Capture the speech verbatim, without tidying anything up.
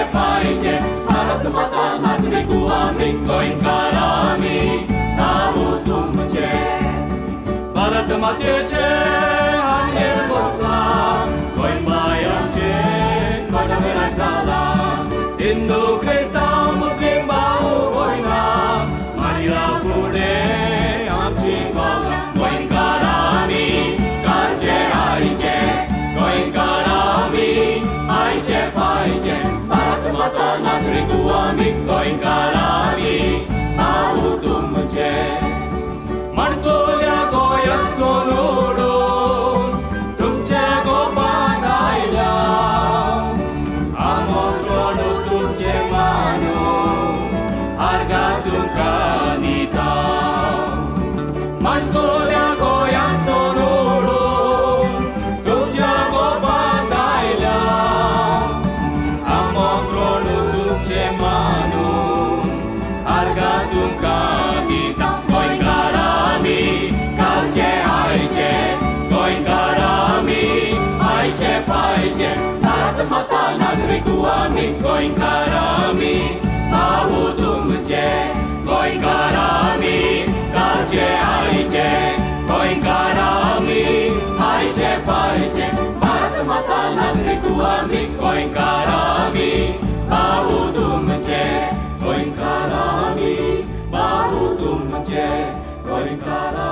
faice, harap mata natri ku aming koin karami, tahu tumce. Barat matece anye bosa, koin bayam ce, kota berazala. Hindu Kristau Muslim bau boina, Maria kude amci bala. Koin karami, kanje aice, koin karami, aice faice. Barat mata natri ku aming koin karami, tahu tumce. Margolia goyang sonurun, tumce go pandaiya. Amor rono tumce manu, harga tumkanita. Margolia goyang sonurun, tumce go pandaiya. Amor rono tumce manu, harga tumkanita. Koin karami, kalce aice, koin karami, aice faice. Tarat mata nagri ku aming koin karami, tahu tumce. Koin karami, kalce aice, koin karami, aice faice. Tarat mata nagri ku aming koin karami, tahu tumce. Koin karami, bahu tumce, koin karami.